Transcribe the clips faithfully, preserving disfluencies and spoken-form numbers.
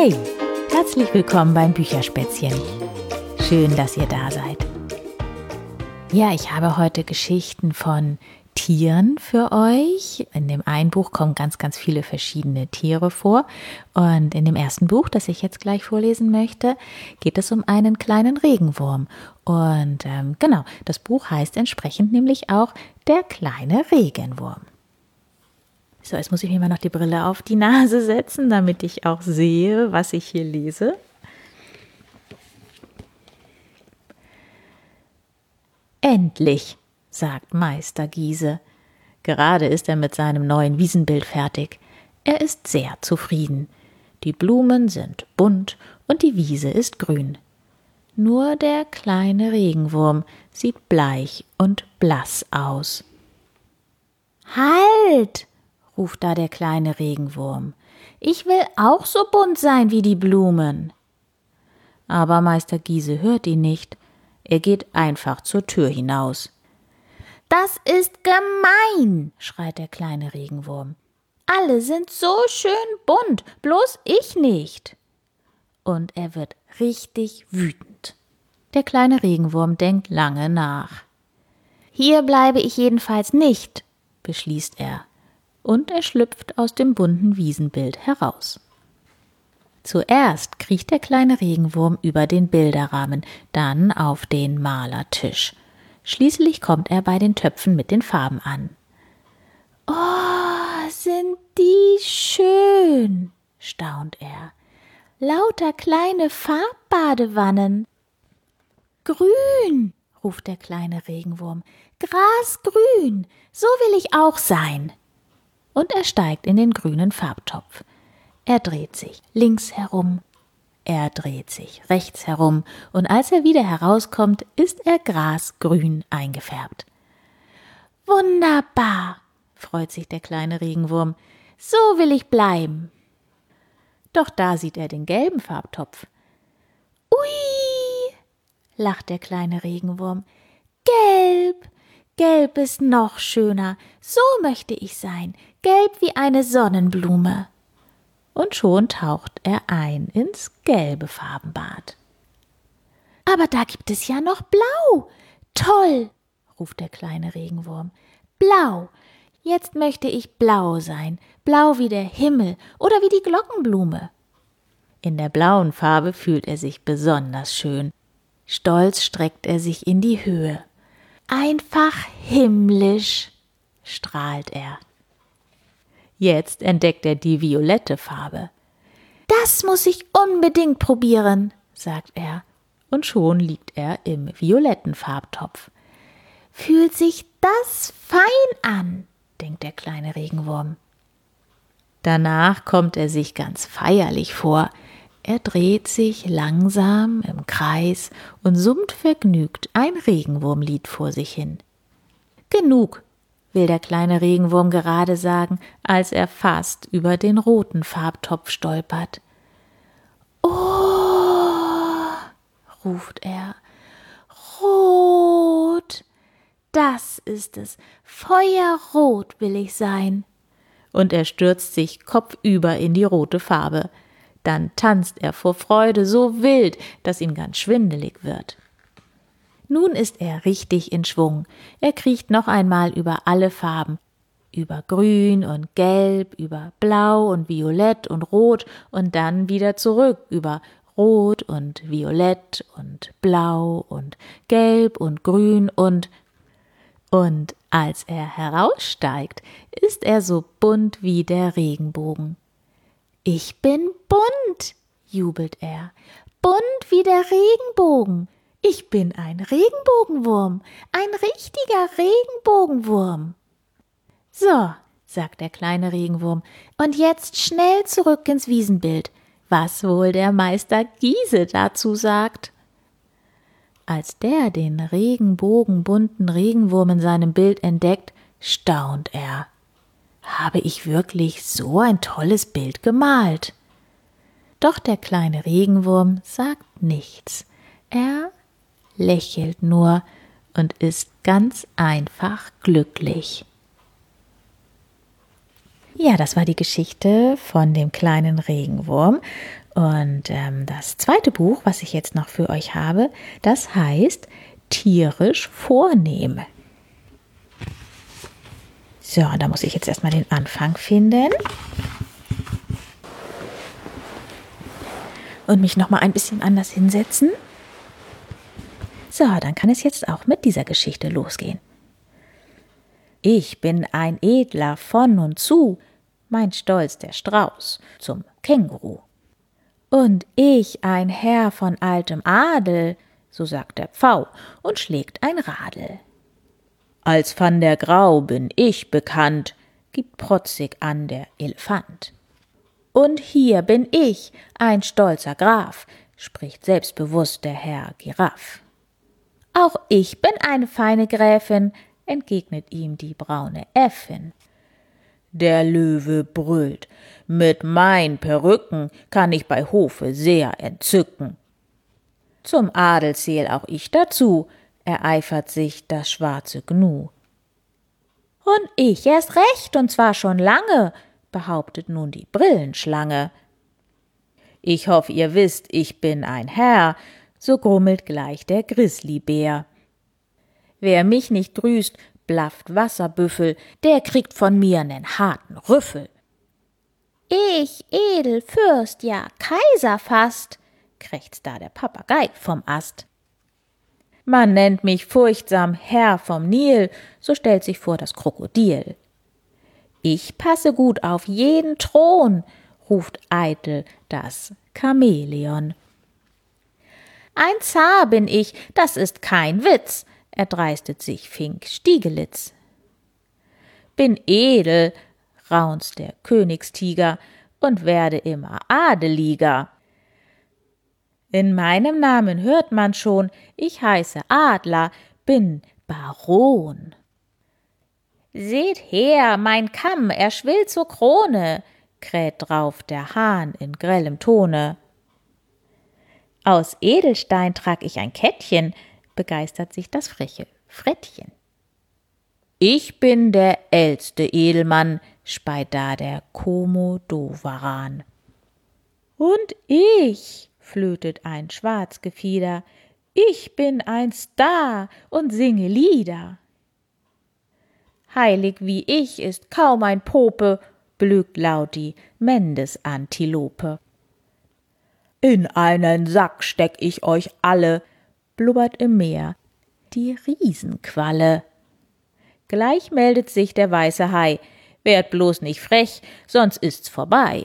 Hey, herzlich willkommen beim Bücherspätzchen. Schön, dass ihr da seid. Ja, ich habe heute Geschichten von Tieren für euch. In dem einen Buch kommen ganz, ganz viele verschiedene Tiere vor. Und in dem ersten Buch, das ich jetzt gleich vorlesen möchte, geht es um einen kleinen Regenwurm. Und ähm, genau, das Buch heißt entsprechend nämlich auch Der kleine Regenwurm. So, jetzt muss ich mir mal noch die Brille auf die Nase setzen, damit ich auch sehe, was ich hier lese. Endlich, sagt Meister Giese. Gerade ist er mit seinem neuen Wiesenbild fertig. Er ist sehr zufrieden. Die Blumen sind bunt und die Wiese ist grün. Nur der kleine Regenwurm sieht bleich und blass aus. Halt! Ruft da der kleine Regenwurm. Ich will auch so bunt sein wie die Blumen. Aber Meister Giese hört ihn nicht. Er geht einfach zur Tür hinaus. Das ist gemein, schreit der kleine Regenwurm. Alle sind so schön bunt, bloß ich nicht. Und er wird richtig wütend. Der kleine Regenwurm denkt lange nach. Hier bleibe ich jedenfalls nicht, beschließt er. Und er schlüpft aus dem bunten Wiesenbild heraus. Zuerst kriecht der kleine Regenwurm über den Bilderrahmen, dann auf den Malertisch. Schließlich kommt er bei den Töpfen mit den Farben an. »Oh, sind die schön«, staunt er. »Lauter kleine Farbbadewannen.« »Grün«, ruft der kleine Regenwurm, »grasgrün, so will ich auch sein.« Und er steigt in den grünen Farbtopf. Er dreht sich links herum, er dreht sich rechts herum, und als er wieder herauskommt, ist er grasgrün eingefärbt. »Wunderbar«, freut sich der kleine Regenwurm, »so will ich bleiben.« Doch da sieht er den gelben Farbtopf. »Ui«, lacht der kleine Regenwurm, »gelb, gelb ist noch schöner, so möchte ich sein, gelb wie eine Sonnenblume.« Und schon taucht er ein ins gelbe Farbenbad. »Aber da gibt es ja noch Blau! Toll!« ruft der kleine Regenwurm. »Blau! Jetzt möchte ich blau sein, blau wie der Himmel oder wie die Glockenblume.« In der blauen Farbe fühlt er sich besonders schön. Stolz streckt er sich in die Höhe. »Einfach himmlisch«, strahlt er. Jetzt entdeckt er die violette Farbe. »Das muss ich unbedingt probieren«, sagt er. Und schon liegt er im violetten Farbtopf. »Fühlt sich das fein an«, denkt der kleine Regenwurm. Danach kommt er sich ganz feierlich vor. Er dreht sich langsam im Kreis und summt vergnügt ein Regenwurmlied vor sich hin. »Genug«, will der kleine Regenwurm gerade sagen, als er fast über den roten Farbtopf stolpert. »Oh«, ruft er, »rot, das ist es, feuerrot will ich sein.« Und er stürzt sich kopfüber in die rote Farbe. Dann tanzt er vor Freude so wild, dass ihm ganz schwindelig wird. Nun ist er richtig in Schwung. Er kriecht noch einmal über alle Farben. Über Grün und Gelb, über Blau und Violett und Rot und dann wieder zurück über Rot und Violett und Blau und Gelb und Grün und... Und als er heraussteigt, ist er so bunt wie der Regenbogen. »Ich bin bunt«, jubelt er, »bunt wie der Regenbogen. Ich bin ein Regenbogenwurm, ein richtiger Regenbogenwurm.« »So«, sagt der kleine Regenwurm, »und jetzt schnell zurück ins Wiesenbild, was wohl der Meister Giese dazu sagt.« Als der den regenbogenbunten Regenwurm in seinem Bild entdeckt, staunt er. »Habe ich wirklich so ein tolles Bild gemalt?« Doch der kleine Regenwurm sagt nichts. Er lächelt nur und ist ganz einfach glücklich. Ja, das war die Geschichte von dem kleinen Regenwurm. Und ähm, das zweite Buch, was ich jetzt noch für euch habe, das heißt Tierisch vornehm. So, da muss ich jetzt erstmal den Anfang finden. Und mich nochmal ein bisschen anders hinsetzen. So, dann kann es jetzt auch mit dieser Geschichte losgehen. Ich bin ein Edler von und zu, mein Stolz der Strauß zum Känguru. Und ich ein Herr von altem Adel, so sagt der Pfau und schlägt ein Radl. Als Van der Grau bin ich bekannt, gibt protzig an der Elefant. Und hier bin ich, ein stolzer Graf, spricht selbstbewusst der Herr Giraff. Auch ich bin eine feine Gräfin, entgegnet ihm die braune Äffin. Der Löwe brüllt, mit mein Perücken kann ich bei Hofe sehr entzücken. Zum Adel zähl auch ich dazu, ereifert sich das schwarze Gnu. Und ich erst recht, und zwar schon lange, behauptet nun die Brillenschlange. Ich hoff, ihr wisst, ich bin ein Herr, so grummelt gleich der Grizzlybär. Wer mich nicht grüßt, blafft Wasserbüffel, der kriegt von mir nen harten Rüffel. Ich, edel Fürst, ja Kaiser fast, krächzt da der Papagei vom Ast. Man nennt mich furchtsam Herr vom Nil, so stellt sich vor das Krokodil. Ich passe gut auf jeden Thron, ruft eitel das Chamäleon. Ein Zar bin ich, das ist kein Witz, erdreistet sich Fink Stiegelitz. Bin edel, raunzt der Königstiger, und werde immer adeliger. In meinem Namen hört man schon, ich heiße Adler, bin Baron. Seht her, mein Kamm, er schwillt zur Krone, kräht drauf der Hahn in grellem Tone. Aus Edelstein trag ich ein Kettchen, begeistert sich das freche Frettchen. Ich bin der ältste Edelmann, speit da der Komodowaran. Und ich, flötet ein Schwarzgefieder, ich bin ein Star und singe Lieder. Heilig wie ich ist kaum ein Pope, blökt laut die Mendesantilope. In einen Sack steck ich euch alle, blubbert im Meer die Riesenqualle. Gleich meldet sich der weiße Hai, werd bloß nicht frech, sonst ist's vorbei.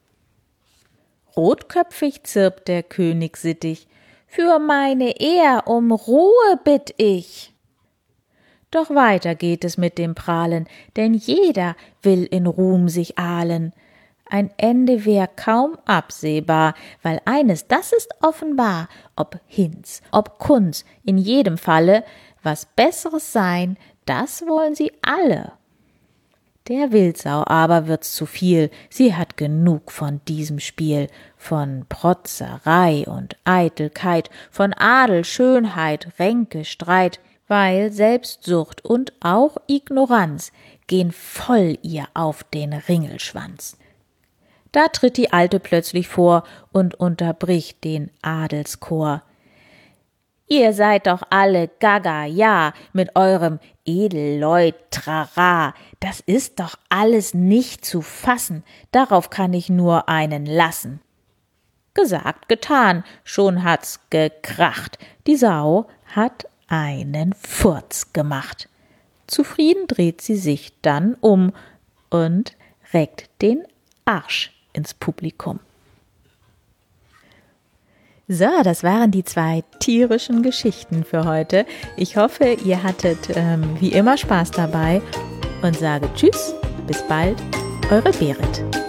Rotköpfig zirpt der König sittig, für meine Ehr um Ruhe bitt ich. Doch weiter geht es mit dem Prahlen, denn jeder will in Ruhm sich ahlen. Ein Ende wär kaum absehbar, weil eines, das ist offenbar, ob Hinz, ob Kunz, in jedem Falle, was Besseres sein, das wollen sie alle. Der Wildsau aber wird's zu viel, sie hat genug von diesem Spiel, von Protzerei und Eitelkeit, von Adel, Schönheit, Ränke, Streit, weil Selbstsucht und auch Ignoranz gehen voll ihr auf den Ringelschwanz. Da tritt die Alte plötzlich vor und unterbricht den Adelschor. Ihr seid doch alle gaga, ja, mit eurem Edelleut, trara, das ist doch alles nicht zu fassen, darauf kann ich nur einen lassen. Gesagt, getan, schon hat's gekracht, die Sau hat einen Furz gemacht. Zufrieden dreht sie sich dann um und reckt den Arsch ins Publikum. So, das waren die zwei tierischen Geschichten für heute. Ich hoffe, ihr hattet ähm, wie immer Spaß dabei und sage Tschüss, bis bald, eure Berit.